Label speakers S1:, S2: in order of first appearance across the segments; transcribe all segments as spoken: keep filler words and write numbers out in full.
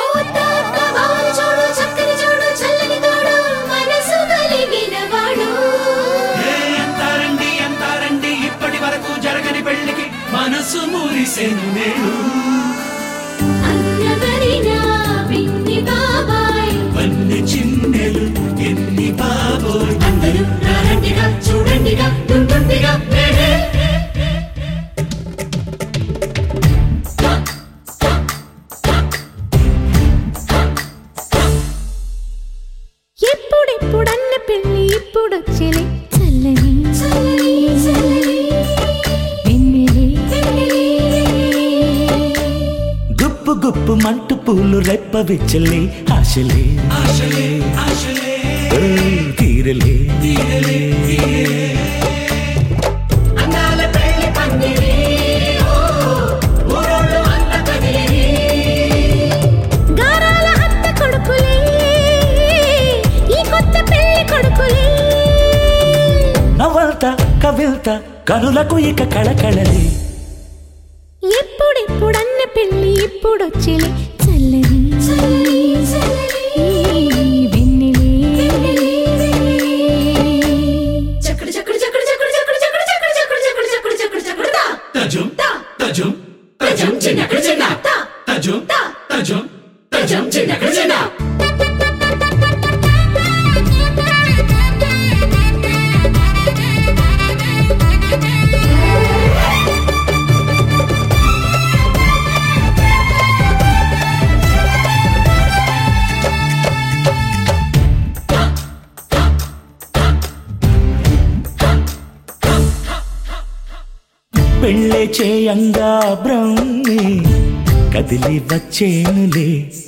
S1: మనసు మురిసెను నేడు వన్నె చిన్నెలు ఎన్ని బాబోయ్ అందరూ రండిగా చూడండిగా టుంటుండిగా
S2: ఎప్పుడెప్పుడన్న పెళ్ళి ఇప్పుడొచ్చేలే చల్లని
S3: గుప్పు గుప్పు మంటు పూలు రెప్ప విచ్చలే ఆశలే
S1: ఆశలే ఆశలే
S3: తీరలే
S1: తీరలే అందాల పెళ్లి పందిరి ఊరోళ్ళు అంత కదిలి
S2: గారాల అత్త కొడుకులే ఈ కొత్త పెళ్లి కొడుకులే
S3: నవల్త కవిల్త కనులకు ఇక కళకళలే
S2: ఎప్పుడెప్పుడన్న పెళ్ళి ఇప్పుడొచ్చేలే చల్లని వెన్నెలే
S1: చక్కడి చక్కడి చక్కడి చక్కడి చక్కడి చక్కడి చక్కడి చక్కడి చక్కడి చక్కడి చక్కడి చక్కడి తా తజుం తా తజుం తజుం చిన్నకడి చిన్న తా తజుం తా తజుం తజుం చిన్నకడి చిన్న
S3: పెళ్ళే చేయంగా బ్రహ్మి కదిలి వచ్చేనులే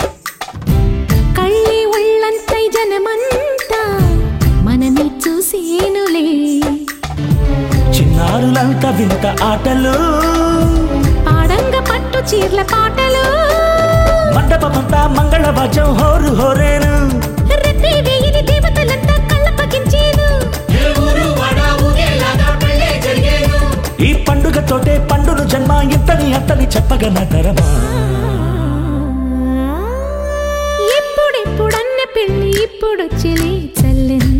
S2: కళ్ళి ఒళ్ళంతై జనమంతా మనని చూసేనులే
S3: చిన్నారులంతా వింత ఆటలు
S2: పాడంగ పట్టు చీర్ల పాటలు
S3: మండపమంతా మంగళవాద్యం హోరు హోరేను
S2: రెత్తి వేయిని దేవతలంతా కళ్ళపగించేను
S1: ఏ ఊరు వాడా ఊగేలాగా పెళ్ళే జరిగేను
S3: ఈ పండుగతోటే పండును జన్మ ఇంతని అంతని చెప్పగ నగరమా
S2: ఎప్పుడెప్పుడన్న పెళ్ళి ఇప్పుడొచ్చేలే చల్లని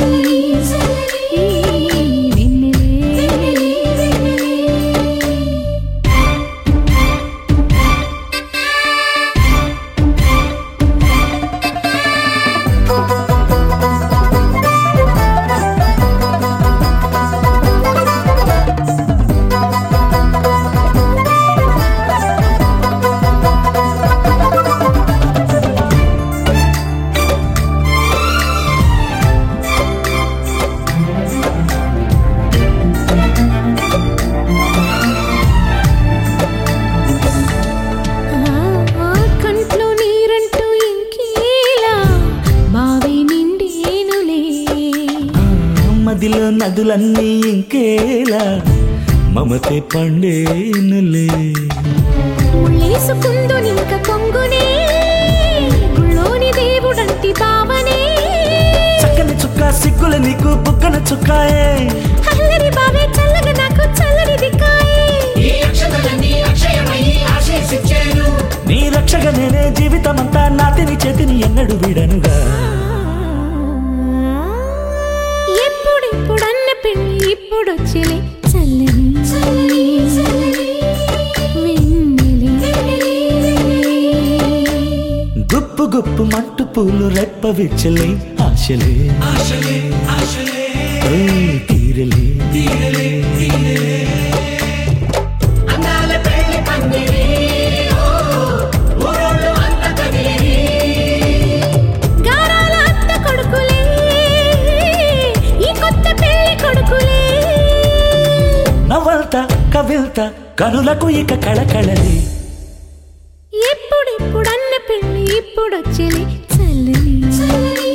S2: కంట్లో నీరంటూ ఇంకేలా బావి నిండేనులే
S3: మదిలో నదులన్నీ ఇంకేలా మమతే పండేనులే
S2: ముళ్ళేసుకుందు నింక కొంగునే గుళ్ళోని దేవుడంటి బావనే
S3: చక్కని చుక్క సిగ్గుల నీకు బుక్కన చుక్కాయే
S2: అల్లరి బావే చల్లగా నాకు చల్లని దిక్కాయే
S1: ఈ అక్షతలన్నీ అక్షయమయ్యి ఆశీర్వదించేను
S3: నీ రక్షగా నేనే జీవితమంతా నాతిని చేతిని ఎన్నడు వీడనుగా
S2: ఎప్పుడెప్పుడన్న పెళ్ళి ఇప్పుడొచ్చేలే చల్లని వెన్నెలే
S3: గుప్పు గుప్పు మంటు పూలు రెప్ప విచ్చలే ఆశలే
S1: ఆశలే ఆశలే
S3: ఓ తీరలే
S1: తీరలే తీరలే అందాల పెళ్లి పందిరి ఊరోళ్ళు అంత కదిలి
S2: గారాల అత్త కొడుకులే ఈ కొత్త పెళ్లి కొడుకులే
S3: నవల్త కవిల్త కనులకు ఇక కళకళలే
S2: ఎప్పుడెప్పుడన్న పెళ్ళి ఇప్పుడొచ్చేలే చల్లని